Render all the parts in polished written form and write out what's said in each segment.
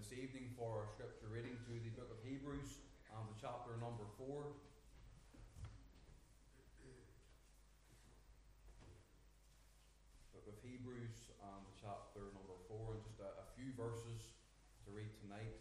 this evening for our scripture reading to the book of Hebrews and the chapter number 4. Book of Hebrews and the chapter number 4, and just a few verses to read tonight.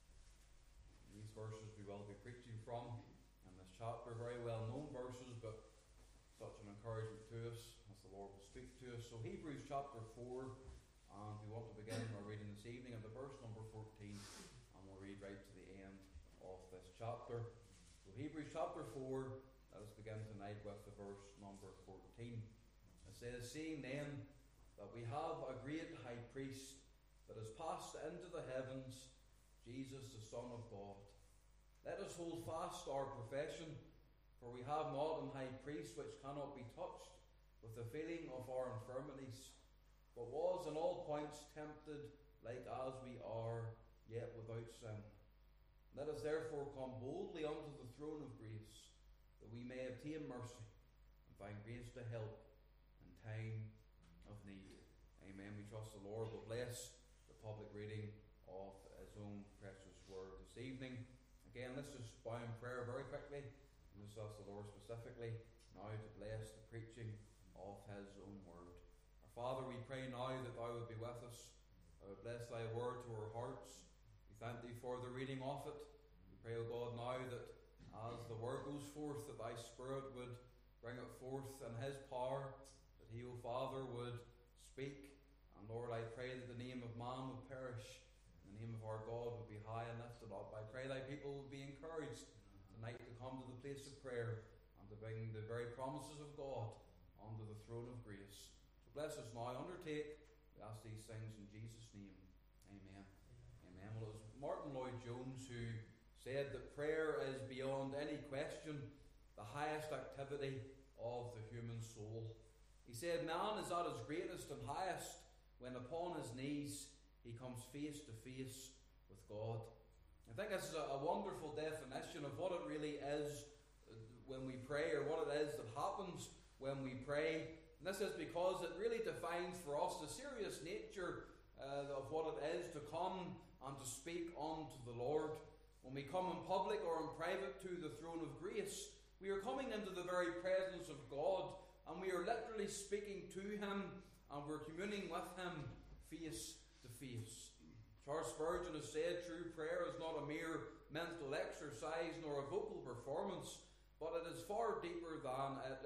These verses we will be preaching from in this chapter, very well known verses, but such an encouragement to us as the Lord will speak to us. So Hebrews chapter 4, and we want to begin our reading this evening at the verse number 14, and we'll read right to the end of this chapter. So Hebrews chapter 4, let us begin tonight with the verse number 14. It says, "Seeing then that we have a great high priest that has passed into the heavens, Jesus the Son of God, let us hold fast our profession, for we have not an high priest which cannot be touched with the feeling of our infirmities, but was in all points tempted like as we are, yet without sin. Let us therefore come boldly unto the throne of grace, that we may obtain mercy and find grace to help in time of need." Amen. We trust the Lord will bless the public reading of His own precious word this evening. Again, let's just bow in prayer very quickly, and just ask the Lord specifically now to bless the preaching of His own word. Our Father, we pray now that Thou would be with us. Thou would bless Thy word to our hearts. We thank Thee for the reading of it. We pray, O God, now that as the word goes forth, that Thy Spirit would bring it forth in His power, that He, O Father, would speak. And Lord, I pray that the name of man would perish, and the name of our God would be high and lifted up. I pray Thy people would be encouraged tonight to come to the place of prayer and to bring the very promises of God under the throne of grace. So bless us now. Undertake. We ask these things in Jesus' name. Amen. Amen. Well, it was Martin Lloyd-Jones who said that prayer is beyond any question the highest activity of the human soul. He said, "Man is at his greatest and highest when upon his knees he comes face to face with God." I think this is a wonderful definition of what it really is when we pray, or what it is that happens when we pray. And this is because it really defines for us the serious nature of what it is to come and to speak unto the Lord. When we come in public or in private to the throne of grace, we are coming into the very presence of God, and we are literally speaking to Him, and we're communing with Him face to face. Charles Spurgeon has said, "True prayer is not a mere mental exercise nor a vocal performance, but it is far deeper than that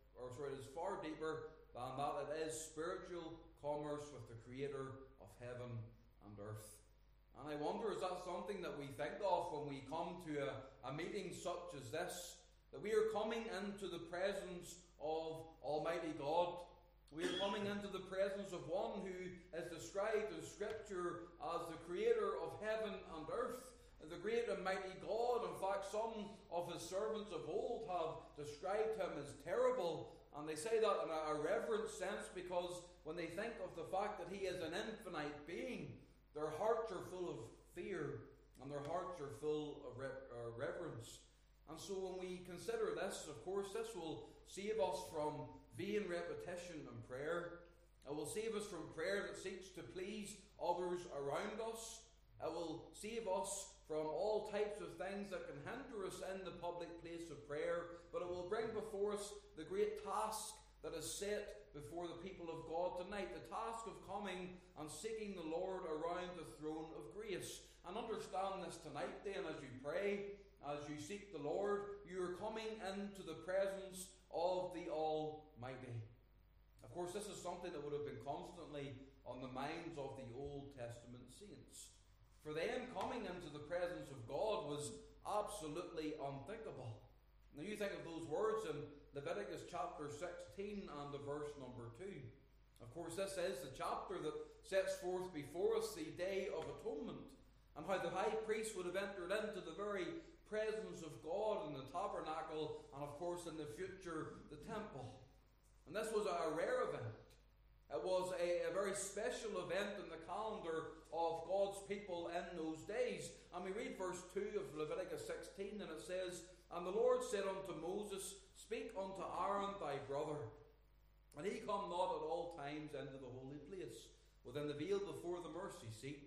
it is spiritual commerce with the Creator of heaven and earth." And I wonder, is that something that we think of when we come to a meeting such as this? That we are coming into the presence of Almighty God. We are coming into the presence of one who is described in Scripture as the Creator of heaven and earth, the great and mighty God. In fact, some of His servants of old have described Him as terrible, and they say that in a reverent sense because when they think of the fact that He is an infinite being, their hearts are full of fear and their hearts are full of reverence. And so when we consider this, of course, this will save us from vain repetition in prayer. It will save us from prayer that seeks to please others around us. It will save us from all types of things that can hinder us in the public place of prayer. But it will bring before us the great task that is set before the people of God tonight. The task of coming and seeking the Lord around the throne of grace. And understand this tonight then as you pray, as you seek the Lord, you are coming into the presence of the Almighty. Of course, this is something that would have been constantly on the minds of the Old Testament saints. For them, coming into the presence of God was absolutely unthinkable. Now you think of those words in Leviticus chapter 16 and the verse number 2. Of course, this is the chapter that sets forth before us the Day of Atonement, and how the high priest would have entered into the very presence of God in the tabernacle, and of course in the future the temple. And this was a rare event. It was a very special event in the calendar of God's people in those days. And we read verse 2 of Leviticus 16, and it says, "And the Lord said unto Moses, Speak unto Aaron thy brother, and he come not at all times into the holy place, within the veil before the mercy seat,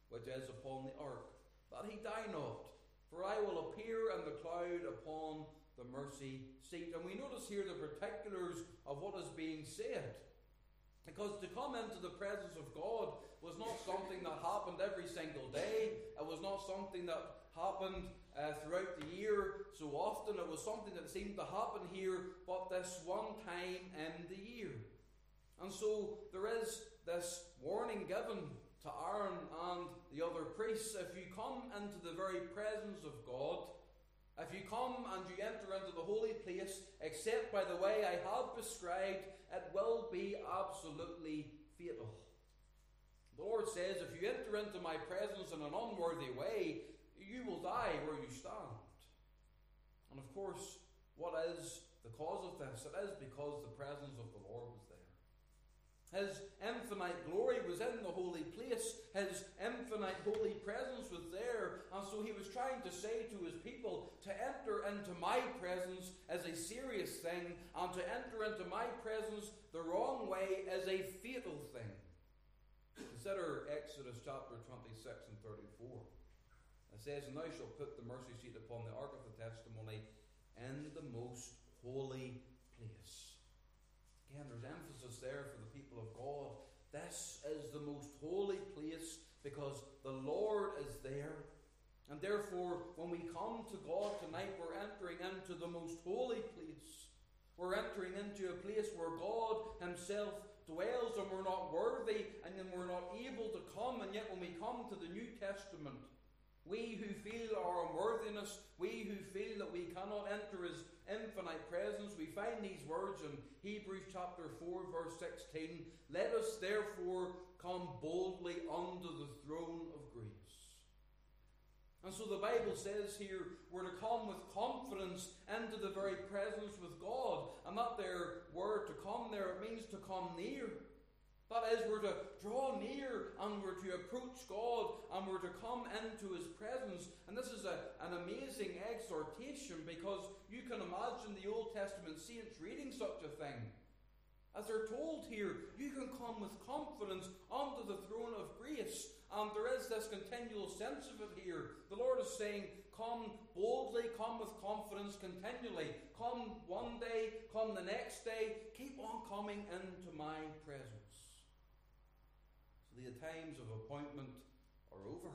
which is upon the ark, that he die not. For I will appear in the cloud upon the mercy seat. And we notice here the particulars of what is being said. Because to come into the presence of God was not something that happened every single day. It was not something that happened throughout the year so often. It was something that seemed to happen here but this one time in the year. And so there is this warning given to Aaron and the other priests. If you come into the very presence of God, if you come and you enter into the holy place, except by the way I have prescribed, it will be absolutely fatal. The Lord says, if you enter into my presence in an unworthy way, you will die where you stand. And of course, what is the cause of this? It is because the presence of the Lord was there. His infinite glory was in the holy place. His infinite holy presence was there. And so he was trying to say to his people, to enter into my presence is a serious thing, and to enter into my presence the wrong way is a fatal thing. Consider Exodus chapter 26 and 34. It says, and thou shalt put the mercy seat upon the ark of the testimony in the most holy place. Again, there's emphasis there for the people of God. This is the most holy place because the Lord is there. And therefore, when we come to God tonight, we're entering into the most holy place. We're entering into a place where God himself dwells, and we're not worthy, and then we're not able to come. And yet when we come to the New Testament, we who feel our unworthiness, we who feel that we cannot enter his infinite presence, we find these words in Hebrews chapter 4 verse 16. Let us therefore come boldly unto the throne of grace. And so the Bible says here, we're to come with confidence into the very presence with God. And that there word to come there, it means to come near. That is, we're to draw near and we're to approach God and we're to come into his presence. And this is an amazing exhortation, because you can imagine the Old Testament saints reading such a thing. As they're told here, you can come with confidence unto the throne of grace. And there is this continual sense of it here. The Lord is saying, come boldly, come with confidence continually. Come one day, come the next day. Keep on coming into my presence. The times of appointment are over.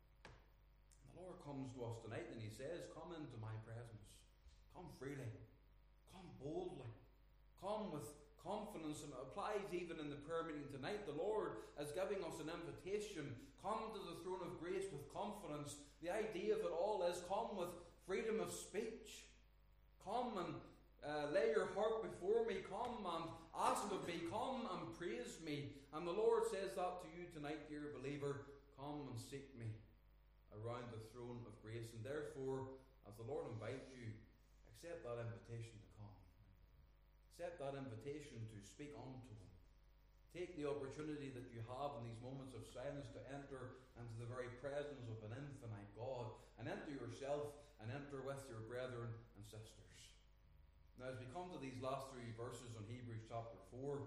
And the Lord comes to us tonight and he says, come into my presence. Come freely. Come boldly. Come with confidence. And it applies even in the prayer meeting tonight. The Lord is giving us an invitation. Come to the throne of grace with confidence. The idea of it all is come with freedom of speech. Come and lay your heart before me. Come and ask of me. Come and praise me. And the Lord says that to you tonight, dear believer. Come and seek me around the throne of grace. And therefore, as the Lord invites you, accept that invitation to come. Accept that invitation to speak unto him. Take the opportunity that you have in these moments of silence to enter into the very presence of an infinite God, and enter yourself and enter with your brethren and sisters. Now, as we come to these last three verses in Hebrews chapter 4,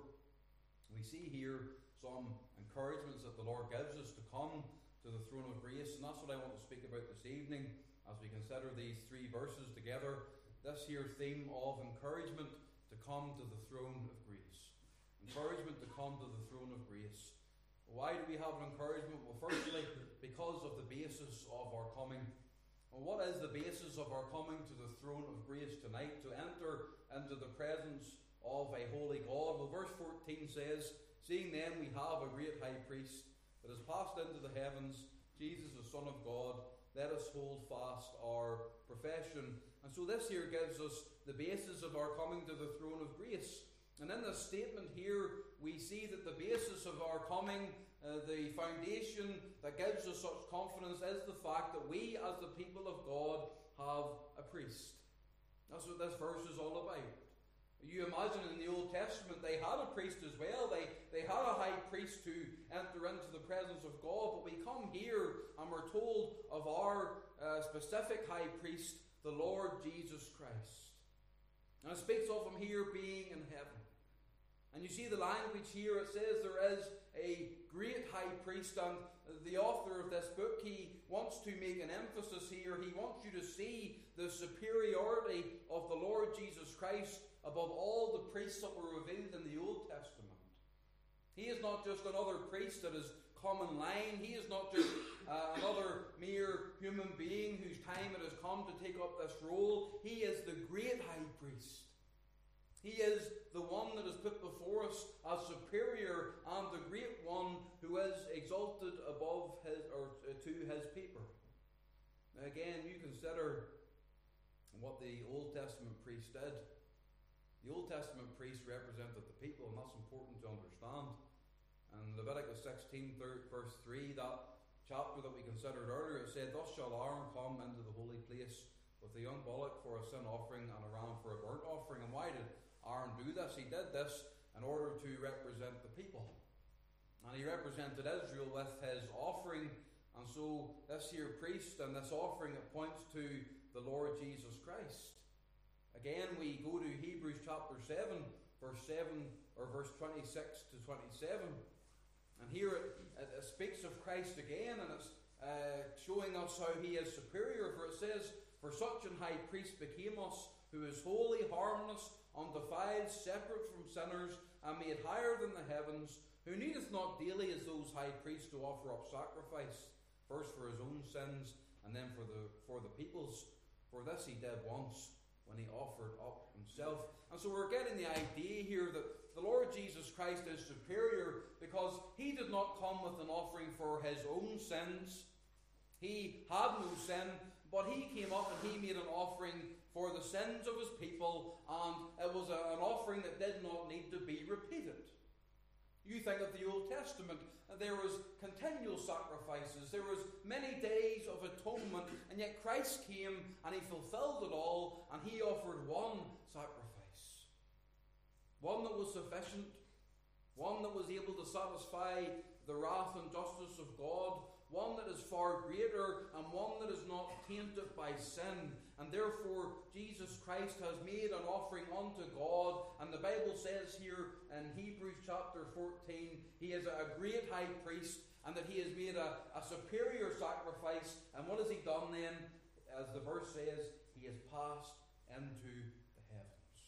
we see here some encouragements that the Lord gives us to come to the throne of grace. And that's what I want to speak about this evening as we consider these three verses together. This here theme of encouragement to come to the throne of grace. Encouragement to come to the throne of grace. Why do we have an encouragement? Well, firstly, because of the basis of our coming. Well, what is the basis of our coming to the throne of grace tonight? To enter into the presence of a holy God. Well, verse 14 says, seeing then we have a great high priest that has passed into the heavens, Jesus the Son of God, let us hold fast our profession. And so this here gives us the basis of our coming to the throne of grace. And in this statement here, we see that the basis of our coming, the foundation that gives us such confidence, is the fact that we as the people of God have a priest. That's what this verse is all about. You imagine in the Old Testament they had a priest as well. They had a high priest to enter into the presence of God. But we come here and we're told of our specific high priest, the Lord Jesus Christ. And it speaks of him here being in heaven. And you see the language here, it says there is a great high priest, and the author of this book, he wants to make an emphasis here. He wants you to see the superiority of the Lord Jesus Christ above all the priests that were revealed in the Old Testament. He is not just another priest that is come in line. He is not just another mere human being whose time it has come to take up this role. He is the great high priest. He is the one that is put before us as superior and the great one who is exalted above his or to his people. Now again, you consider what the Old Testament priest did. The Old Testament priest represented the people, and that's important to understand. And Leviticus 16, verse 3, that chapter that we considered earlier, it said, "Thus shall Aaron come into the holy place with a young bullock for a sin offering and a ram for a burnt offering." And why did Aaron do this? He did this in order to represent the people. And he represented Israel with his offering. And so this here priest and this offering, it points to the Lord Jesus Christ. Again, we go to Hebrews chapter 7, verse 26 to 27. And here it speaks of Christ again, and it's showing us how he is superior. For it says, "For such an high priest became us, who is holy, harmless, undefiled, separate from sinners, and made higher than the heavens, who needeth not daily as those high priests to offer up sacrifice, first for his own sins, and then for the people's. For this he did once, when he offered up himself." And so we're getting the idea here that the Lord Jesus Christ is superior because he did not come with an offering for his own sins. He had no sin, but he came up and he made an offering for the sins of his people, and it was an offering that did not need to be repeated. You think of the Old Testament, there was continual sacrifices, there was many days of atonement, and yet Christ came and he fulfilled it all, and he offered one sacrifice. One that was sufficient, one that was able to satisfy the wrath and justice of God, one that is far greater, and one that is not tainted by sin. And therefore Jesus Christ has made an offering unto God, and the Bible says here in Hebrews chapter 14, he is a great high priest, and that he has made a superior sacrifice. And what has he done then? As the verse says, he has passed into the heavens.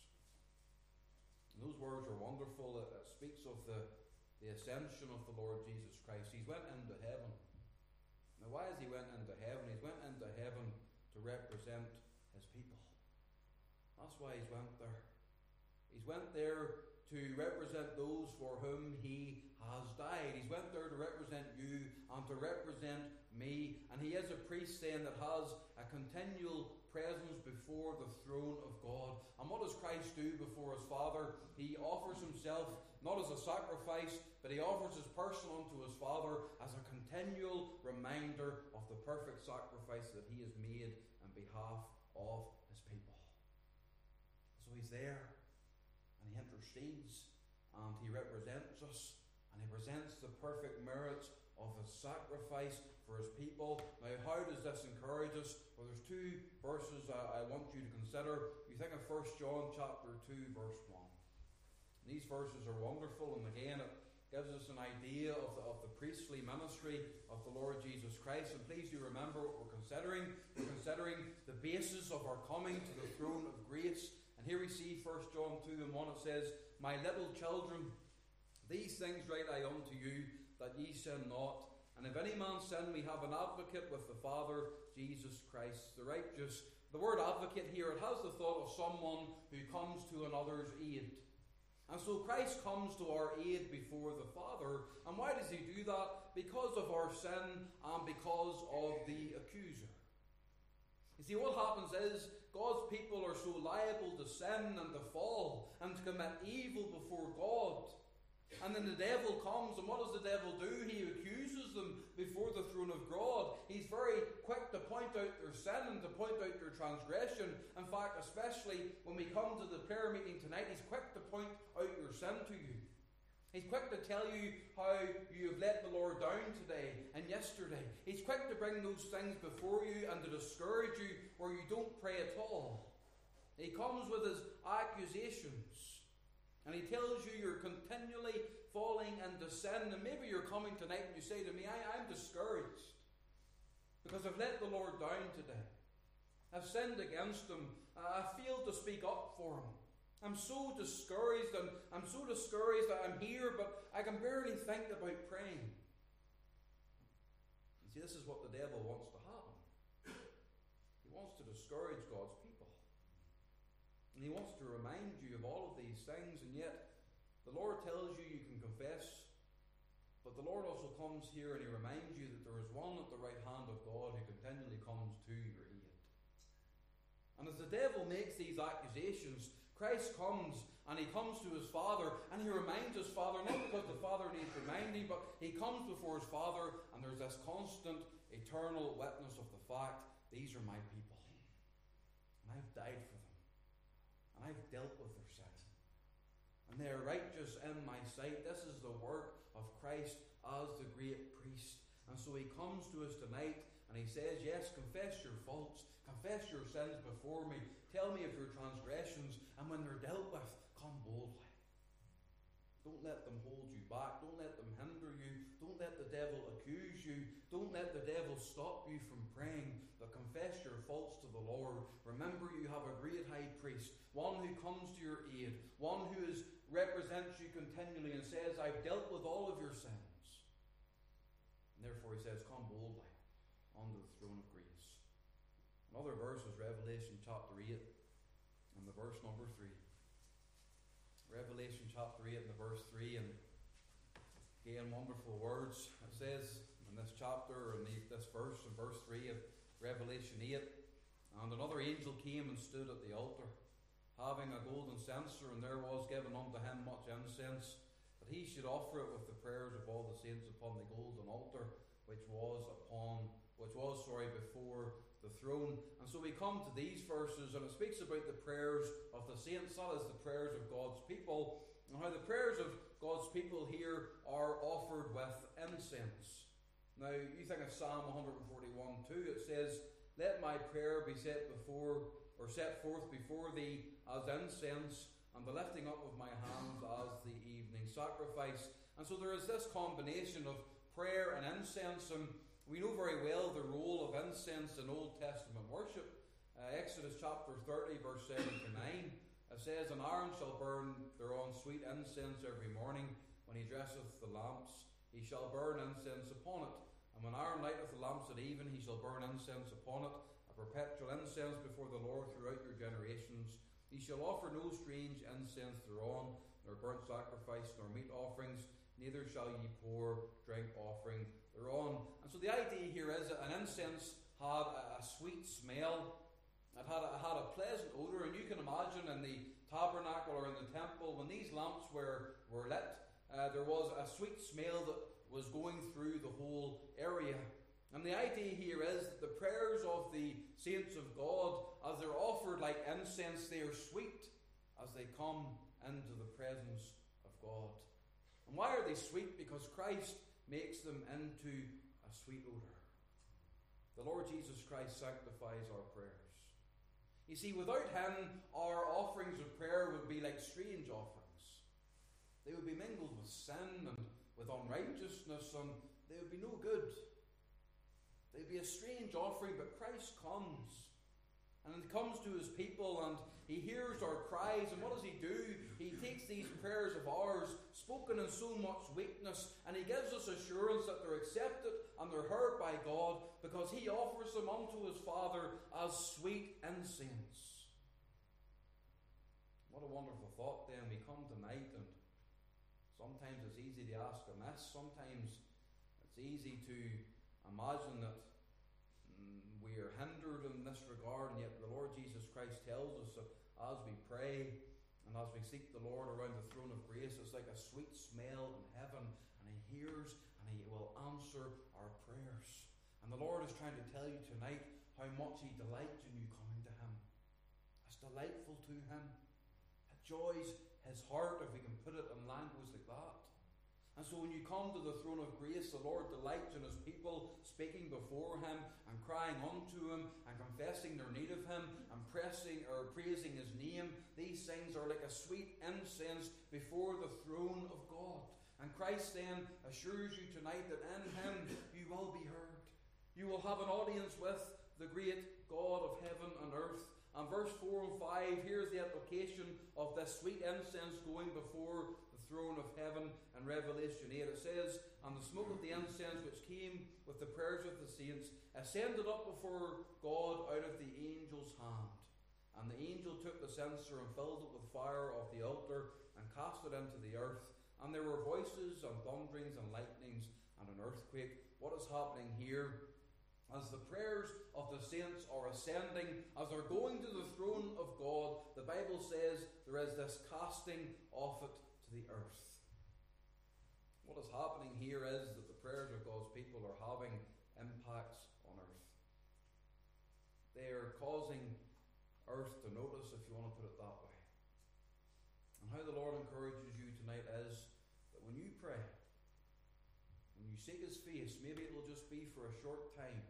And those words are wonderful. It speaks of the ascension of the Lord Jesus Christ. He's went into heaven. Now, why has he went into heaven? He's went into heaven to represent his people. That's why he's went there. He's went there to represent those for whom he has died. He's went there to represent you and to represent me. And he is a priest then that has a continual presence before the throne of God. And what does Christ do before his Father? He offers himself not as a sacrifice, but he offers his person unto his Father as a continual reminder of the perfect sacrifice that he has made on behalf of his people. So he's there, and he intercedes, and he represents us, and he presents the perfect merits of his sacrifice for his people. Now, how does this encourage us? Well, there's two verses I want you to consider. You think of 1 John chapter 2, verse 1. These verses are wonderful, and again, it gives us an idea of the priestly ministry of the Lord Jesus Christ. And please do remember what we're considering. We're considering the basis of our coming to the throne of grace. And here we see 1 John 2 and 1, it says, "My little children, these things write I unto you, that ye sin not. And if any man sin, we have an advocate with the Father, Jesus Christ the righteous." The word advocate here, it has the thought of someone who comes to another's aid. And so Christ comes to our aid before the Father. And why does he do that? Because of our sin and because of the accuser. You see, what happens is God's people are so liable to sin and to fall and to commit evil before God. And then the devil comes, and what does the devil do? He accuses them before the throne of God. He's very quick to point out their sin and to point out their transgression. In fact, especially when we come to the prayer meeting tonight, he's quick to point out your sin to you. He's quick to tell you how you have let the Lord down today and yesterday. He's quick to bring those things before you and to discourage you where you don't pray at all. He comes with his accusations. And he tells you you're continually falling into sin. And maybe you're coming tonight and you say to me, I'm discouraged because I've let the Lord down today. I've sinned against Him. I failed to speak up for Him. I'm so discouraged, and I'm so discouraged that I'm here, but I can barely think about praying. You see, this is what the devil wants to happen. He wants to discourage God's people. And he wants to remind you of all of these things, and yet the Lord tells you you can confess, but the Lord also comes here and He reminds you that there is one at the right hand of God who continually comes to your aid. And as the devil makes these accusations, Christ comes and He comes to His Father and He reminds His Father, not because the Father needs reminding, but He comes before His Father and there's this constant, eternal witness of the fact, these are my people. And I've died for them. And I've dealt with their sin. And they are righteous in my sight. This is the work of Christ as the great priest. And so He comes to us tonight and He says, yes, confess your faults. Confess your sins before me. Tell me of your transgressions. And when they're dealt with, come boldly. Don't let them hold you back. Don't let them hinder you. Don't let the devil accuse you. Don't let the devil stop you from praying. But confess your faults to the Lord. Remember, you have a great high priest, one who comes to your aid, one who represents you continually and says, I've dealt with all of your sins. And therefore He says, come boldly under the throne of grace. Another verse is Revelation chapter 8 and the verse number 3. Revelation chapter 8 and the verse 3, and again, wonderful words. It says in this chapter, and this verse, in verse 3 of Revelation 8, and another angel came and stood at the altar, having a golden censer, and there was given unto him much incense, that he should offer it with the prayers of all the saints upon the golden altar, which was before the throne. And so we come to these verses, and it speaks about the prayers of the saints, that is the prayers of God's people, and how the prayers of God's people here are offered with incense. Now, you think of Psalm 141:2, it says, let my prayer be set forth before thee as incense, and the lifting up of my hands as the evening sacrifice. And so there is this combination of prayer and incense, and we know very well the role of incense in Old Testament worship. Exodus chapter 30, verse 7 to 9, it says, and Aaron shall burn thereon sweet incense every morning when he dresseth the lamps. He shall burn incense upon it. And when Aaron lighteth the lamps at even, he shall burn incense upon it, a perpetual incense before the Lord throughout your generations. He shall offer no strange incense thereon, nor burnt sacrifice, nor meat offerings, neither shall ye pour drink offering thereon. And so the idea here is that an incense had a sweet smell. It had a pleasant odour, and you can imagine in the tabernacle or in the temple, when these lamps were lit, there was a sweet smell that was going through the whole area. And the idea here is that the prayers of the saints of God, as they're offered like incense, they are sweet as they come into the presence of God. And why are they sweet? Because Christ makes them into a sweet odour. The Lord Jesus Christ sanctifies our prayers. You see, without Him, our offerings of prayer would be like strange offerings. They would be mingled with sin and with unrighteousness, and they would be no good. They'd be a strange offering, but Christ comes. And He comes to His people, and He hears our cries, and what does He do? He takes these prayers of ours, spoken in so much weakness, and He gives us assurance that they're accepted and they're heard by God, because He offers them unto His Father as sweet incense. What a wonderful thought then. We come tonight, and sometimes it's easy to ask amiss. Sometimes it's easy to imagine that we are hindered in this regard, and yet the Lord Jesus Christ tells us that as we pray and as we seek the Lord around the throne of grace, it's like a sweet smell in heaven, and He hears and He will answer our prayers. And the Lord is trying to tell you tonight how much He delights in you coming to Him. It's delightful to Him. It joys His heart, if we can put it in language like that. And so when you come to the throne of grace, the Lord delights in His people speaking before Him and crying unto Him and confessing their need of Him and praising His name. These things are like a sweet incense before the throne of God. And Christ then assures you tonight that in him you will be heard. You will have an audience with the great God of heaven and earth. And verse 4 and 5, here's the application of this sweet incense going before the throne of heaven in Revelation 8. It says, "And the smoke of the incense which came with the prayers of the saints ascended up before God out of the angel's hand. And the angel took the censer and filled it with fire off the altar and cast it into the earth. And there were voices and thunderings and lightnings and an earthquake." What is happening here? As the prayers of the saints are ascending, as they're going to the throne of God, the Bible says there is this casting of it to the earth. What is happening here is that the prayers of God's people are having impacts on earth. They are causing earth to notice, if you want to put it that way. And how the Lord encourages you tonight is that when you pray, when you seek his face, maybe it will just be for a short time,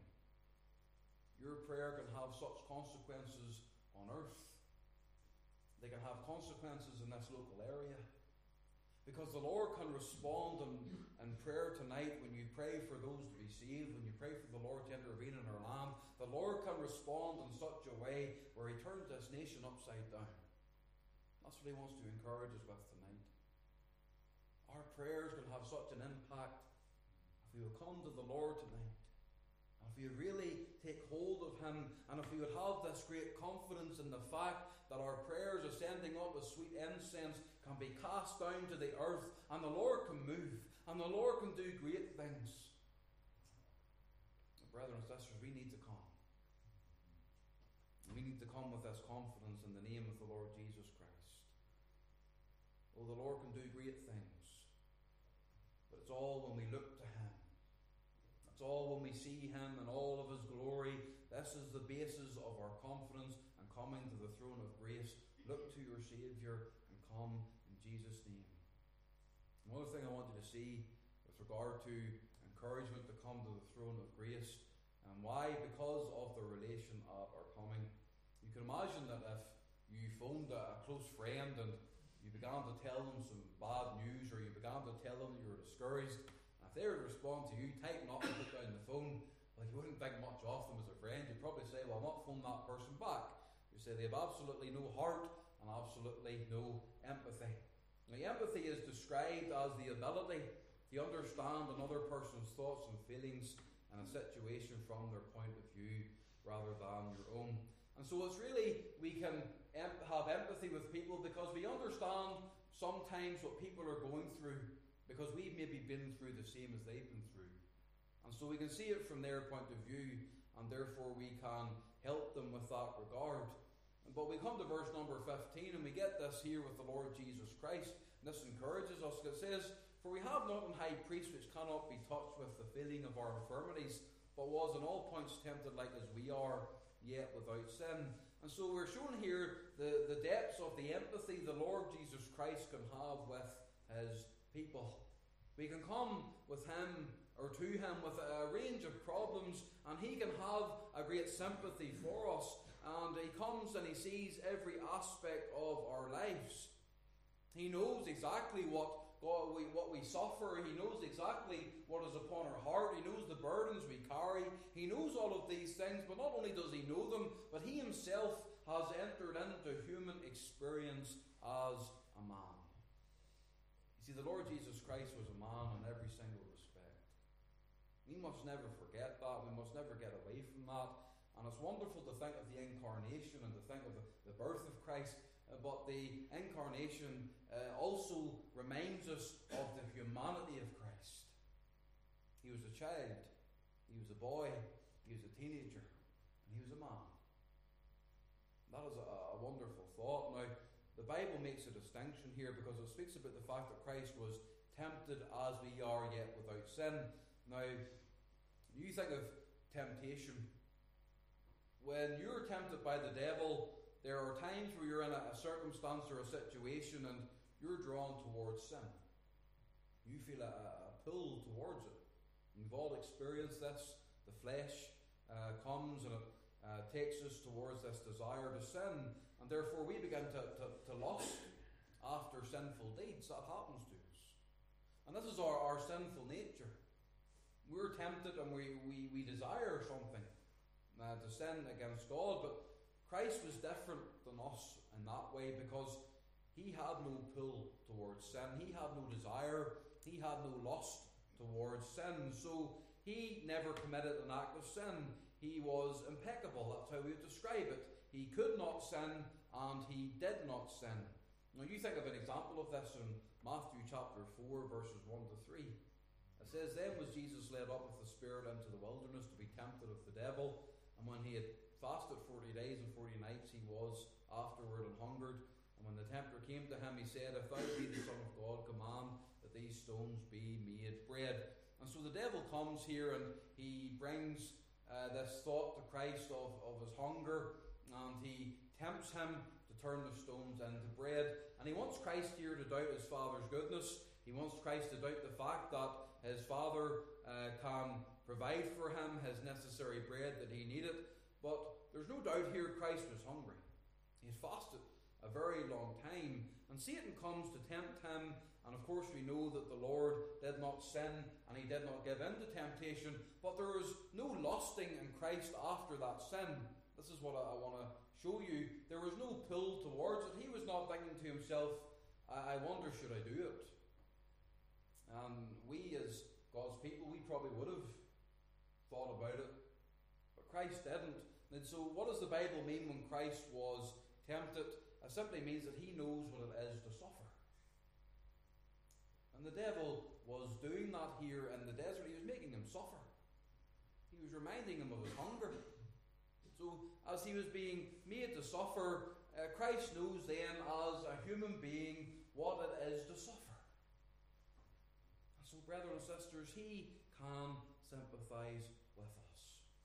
your prayer can have such consequences on earth. They can have consequences in this local area. Because the Lord can respond in prayer tonight when you pray for those to be saved, when you pray for the Lord to intervene in our land. The Lord can respond in such a way where he turns this nation upside down. That's what he wants to encourage us with tonight. Our prayers can have such an impact if we will come to the Lord tonight. If we really take hold of him, and if we would have this great confidence in the fact that our prayers ascending up as sweet incense can be cast down to the earth, and the Lord can move, and the Lord can do great things. Brothers and sisters, we need to come. We need to come with this confidence in the name of the Lord Jesus Christ. Oh, the Lord can do great things, but it's all when we look to him. It's all when we see him in all of his glory. This is the basis of our confidence and coming to the throne of grace. Look to your Saviour and come in Jesus' name. Another thing I want you to see with regard to encouragement to come to the throne of grace, and why? Because of the relation of our coming. You can imagine that if you phoned a close friend and you began to tell them some bad news, or you began to tell them that you were discouraged, if they were to respond to you, tighten up and put down the phone, well, you wouldn't think much of them as a friend. You'd probably say, well, I'm not phoning that person back. You say they have absolutely no heart and absolutely no empathy. Now, empathy is described as the ability to understand another person's thoughts and feelings in a situation from their point of view rather than your own. And so it's really, we can have empathy with people because we understand sometimes what people are going through, because we've maybe been through the same as they've been through. And so we can see it from their point of view, and therefore we can help them with that regard. But we come to verse number 15, and we get this here with the Lord Jesus Christ. And this encourages us. It says, "For we have not an high priest which cannot be touched with the feeling of our infirmities, but was in all points tempted like as we are, yet without sin." And so we're shown here the depths of the empathy the Lord Jesus Christ can have with his people. We can come with him or to him with a range of problems, and he can have a great sympathy for us. And he comes and he sees every aspect of our lives. He knows exactly what we suffer. He knows exactly what is upon our heart. He knows the burdens we carry. He knows all of these things, but not only does he know them, but he himself has entered into human experience as a man. See, the Lord Jesus Christ was a man in every single respect. We must never forget that. We must never get away from that. And it's wonderful to think of the incarnation and to think of the birth of Christ. But the incarnation also reminds us of the humanity of Christ. He was a child. He was a boy. He was a teenager. And he was a man. That is a wonderful thought. Now, the Bible makes a distinction here because it speaks about the fact that Christ was tempted as we are, yet without sin. Now, you think of temptation. When you're tempted by the devil, there are times where you're in a circumstance or a situation and you're drawn towards sin. You feel a pull towards it. And we've all experienced this. The flesh comes and it takes us towards this desire to sin. And therefore we begin to lust after sinful deeds. That happens to us. And this is our sinful nature. We're tempted and we desire something to sin against God, but Christ was different than us in that way because he had no pull towards sin. He had no desire. He had no lust towards sin. So he never committed an act of sin. He was impeccable. That's how we would describe it. He could not sin and he did not sin. Now you think of an example of this in Matthew chapter 4 verses 1 to 3. It says, "Then was Jesus led up of the Spirit into the wilderness to be tempted of the devil. And when he had fasted 40 days and 40 nights, he was afterward and hungered. And when the tempter came to him, he said, If thou be the Son of God, command that these stones be made bread." And so the devil comes here and he brings this thought to Christ of his hunger, and he tempts him to turn the stones into bread. And he wants Christ here to doubt his Father's goodness. He wants Christ to doubt the fact that his Father can provide for him his necessary bread that he needed. But there's no doubt here Christ was hungry. He had fasted a very long time. And Satan comes to tempt him. And of course we know that the Lord did not sin and he did not give in to temptation. But there was no lusting in Christ after that sin. This is what I want to show you. There was no pull towards it. He was not thinking to himself, I wonder, should I do it? And we as God's people, we probably would have thought about it. But Christ didn't. And so what does the Bible mean when Christ was tempted? It simply means that he knows what it is to suffer. And the devil was doing that here in the desert. He was making him suffer. He was reminding him of his hunger. So as he was being made to suffer, Christ knows then as a human being what it is to suffer. And so, brethren and sisters, he can sympathize with us.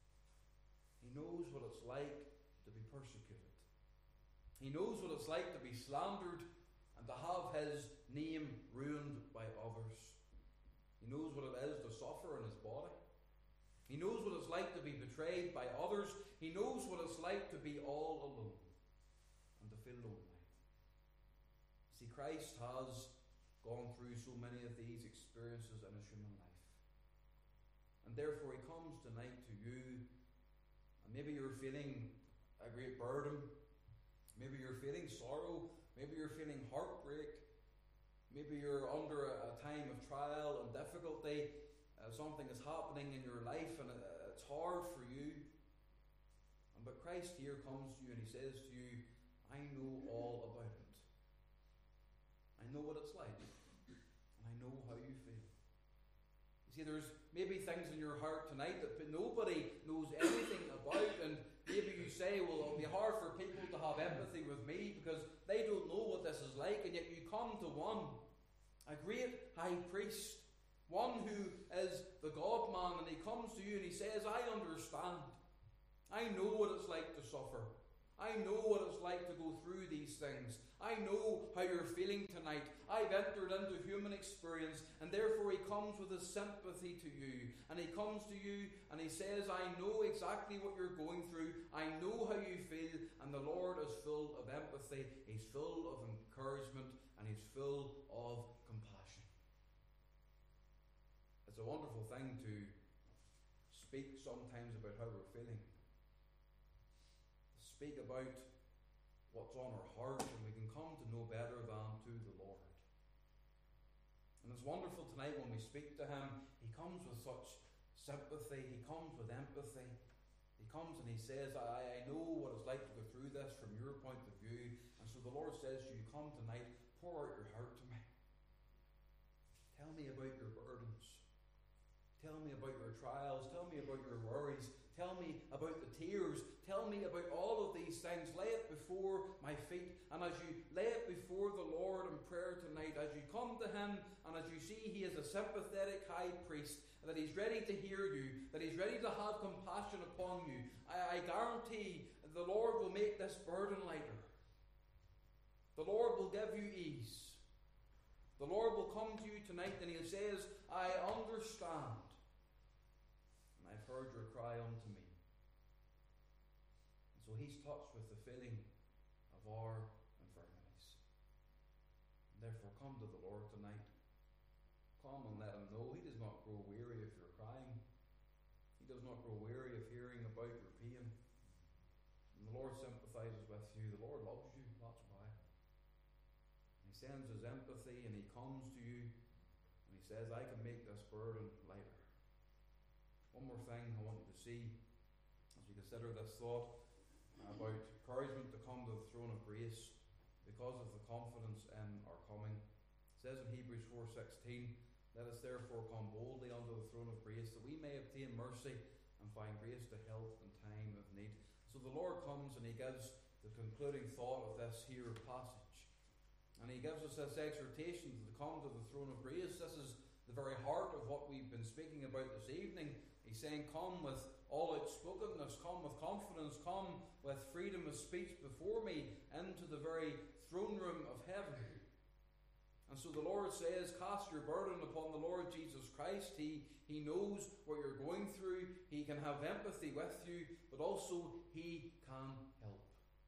He knows what it's like to be persecuted. He knows what it's like to be slandered and to have his name ruined by others. He knows what it is to suffer in his body. He knows what it's like to be betrayed by others. He knows what it's like to be all alone and to feel lonely. See, Christ has gone through so many of these experiences in his human life. And therefore he comes tonight to you, and maybe you're feeling a great burden. Maybe you're feeling sorrow. Maybe you're feeling heartbreak. Maybe you're under a time of trial and difficulty. Something is happening in your life and it's hard for you. But Christ here comes to you and he says to you, I know all about it. I know what it's like. And I know how you feel. You see, there's maybe things in your heart tonight that nobody knows anything about, and maybe you say, well, it'll be hard for people to have empathy with me because they don't know what this is like, and yet you come to one, a great high priest, one who is the God-man, and he comes to you and he says, I understand. I know what it's like to suffer. I know what it's like to go through these things. I know how you're feeling tonight. I've entered into human experience, and therefore he comes with his sympathy to you. And he comes to you and he says, I know exactly what you're going through. I know how you feel. And the Lord is full of empathy. He's full of encouragement, and he's full of compassion. It's a wonderful thing to speak sometimes about how we're feeling. Speak about what's on our heart, and we can come to know better than to the Lord. And it's wonderful tonight when we speak to him. He comes with such sympathy. He comes with empathy. He comes and he says, I know what it's like to go through this from your point of view. And so the Lord says to you, come tonight, pour out your heart to me. Tell me about your burdens. Tell me about your trials. Tell me about your worries. Tell me about the tears. Tell me about all of these things. Lay it before my feet. And as you lay it before the Lord in prayer tonight, as you come to him, and as you see he is a sympathetic high priest, that he's ready to hear you, that he's ready to have compassion upon you, I guarantee the Lord will make this burden lighter. The Lord will give you ease. The Lord will come to you tonight and he says, I understand. I've heard your cry unto me. And so he's touched with the feeling of our infirmities. And therefore come to the Lord tonight. come and let him know. He does not grow weary of your crying. He does not grow weary of hearing about your pain. And the Lord sympathizes with you. The Lord loves you, that's why. He sends his empathy and he comes to you and he says, I can make this burden lighter. One more thing I want you to see as you consider this thought about encouragement to come to the throne of grace because of the confidence in our coming. It says in Hebrews 4:16, let us therefore come boldly unto the throne of grace, that we may obtain mercy and find grace to help in time of need. So the Lord comes and he gives the concluding thought of this here passage. And he gives us this exhortation to come to the throne of grace. This is the very heart of what we've been speaking about this evening. He's saying, come with all outspokenness, come with confidence, come with freedom of speech before me into the very throne room of heaven. And so the Lord says, cast your burden upon the Lord Jesus Christ. He knows what you're going through. He can have empathy with you, but also he can help.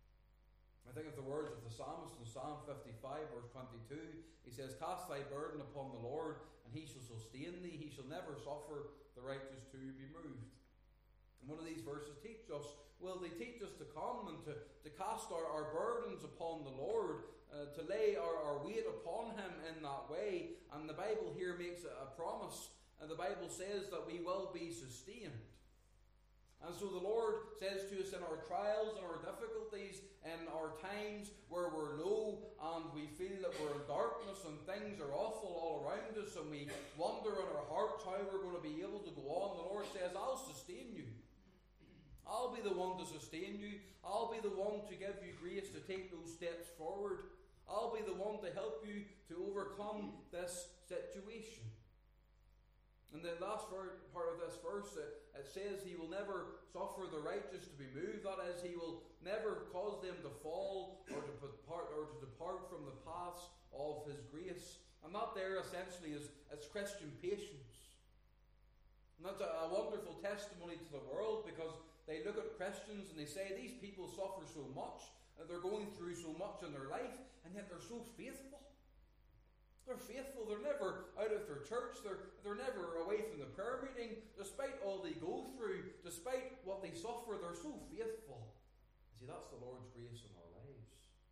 I think of the words of the psalmist in Psalm 55 verse 22. He says, cast thy burden upon the Lord, and he shall sustain thee. He shall never suffer the righteous to be moved. And what do these verses teach us? Well, they teach us to come and to cast our burdens upon the Lord, to lay our weight upon him in that way. And the Bible here makes a promise. And the Bible says that we will be sustained. And so the Lord says to us in our trials and our difficulties, in our times where we're low and we feel that we're in darkness and things are awful all around us and we wonder in our hearts how we're going to be able to go on, the Lord says, I'll sustain you. I'll be the one to sustain you. I'll be the one to give you grace to take those steps forward. I'll be the one to help you to overcome this situation. And the last part of this verse, it says he will never suffer the righteous to be moved. That is, he will never cause them to fall or to depart from the paths of his grace. And that there essentially is Christian patience. And that's a wonderful testimony to the world, because they look at Christians and they say these people suffer so much, and they're going through so much in their life, and yet they're so faithful. They're faithful. They're never out of their church. They're never away from the prayer meeting. Despite all they go through, despite what they suffer, they're so faithful. See, that's the Lord's grace in our lives.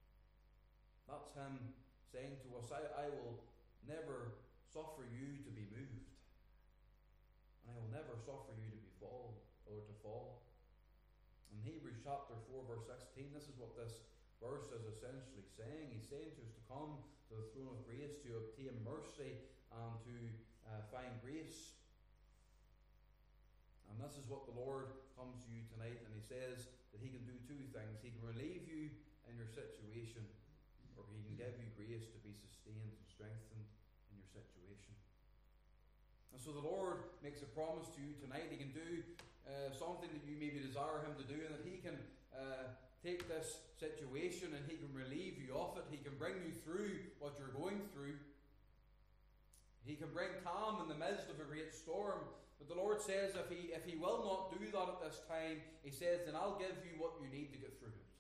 That's him saying to us, I will never suffer you to be moved. And I will never suffer you to fall. In Hebrews chapter 4 verse 16, this is what this verse is essentially saying. He's saying to us to come to the throne of grace to obtain mercy and to find grace. And this is what the Lord comes to you tonight, and he says that he can do two things. He can relieve you in your situation, or he can give you grace to be sustained and strengthened in your situation. And so the Lord makes a promise to you tonight. He can do something that you maybe desire him to do, and that he can take this situation and he can relieve you of it. He can bring you through what you're going through. He can bring calm in the midst of a great storm. But the Lord says if he will not do that at this time, he says, then I'll give you what you need to get through it.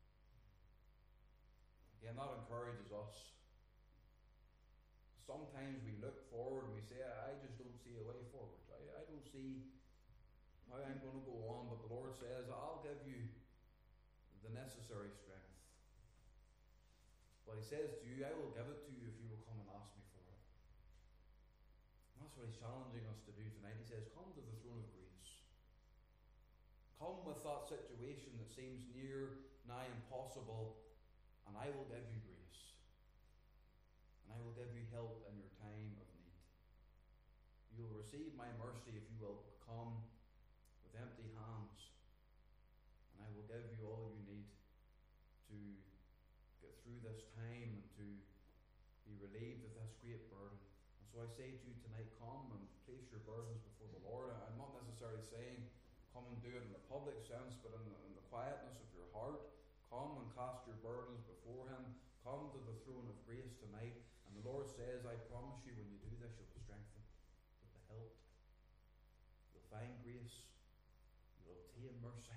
Again, that encourages us. Sometimes we look forward and we say, I just don't see a way forward. I don't see how I'm going to go on. But the Lord says, I'll give you the necessary strength. But he says to you, I will give it to you if you will come and ask me for it. And that's what he's challenging us to do tonight. He says, come to the throne of grace. Come with that situation that seems near, nigh impossible, and I will give you grace. And I will give you help in your time of need. You will receive my mercy if you will come with empty hands. And I will give you all you need to get through this time and to be relieved of this great burden. And so I say to you tonight, come and place your burdens before the Lord. I'm not necessarily saying come and do it in the public sense, but in the quietness of your heart. Come and cast your burdens before him. Come to the throne of grace tonight. And the Lord says, I promise you, when you do this, you'll be strengthened. You'll be helped. You'll find grace. You'll obtain mercy.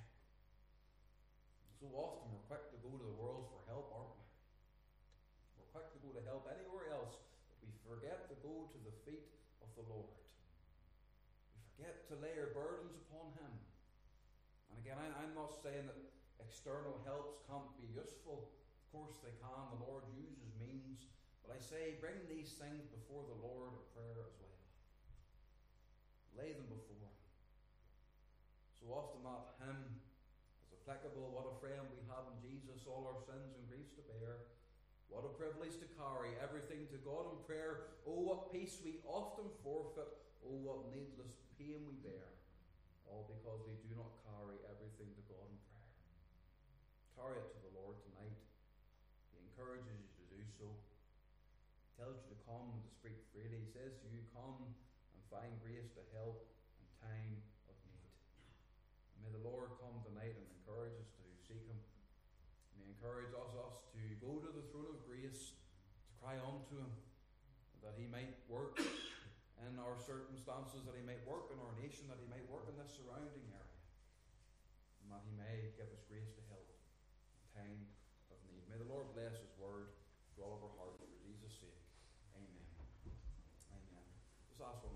So often we're quick to go to the world for help, aren't we? We're quick to go to help anywhere else, but we forget to go to the feet of the Lord. We forget to lay our burdens upon Him. And again, I'm not saying that external helps can't be useful. Of course they can. The Lord uses means. But I say, bring these things before the Lord in prayer as well. Lay them before Him. So often that hymn is applicable. What a friend we have in Jesus, all our sins and griefs to bear. What a privilege to carry everything to God in prayer. Oh, what peace we often forfeit. Oh, what needless pain we bear. All because we do not carry everything to God in prayer. Carry it to the Lord tonight. He encourages you to do so. He tells you to come and to speak freely. He says to you, come and find grace to help in time of need. And may the Lord come tonight and encourage us to seek Him. May He encourage us to go to the throne of grace, to cry unto Him, that He might work in our circumstances, that He might work in our nation, that He might work in this surrounding area, and that He may give us grace to help in time of need. May the Lord bless His word to all of our hearts for Jesus' sake. Amen. Amen. Just ask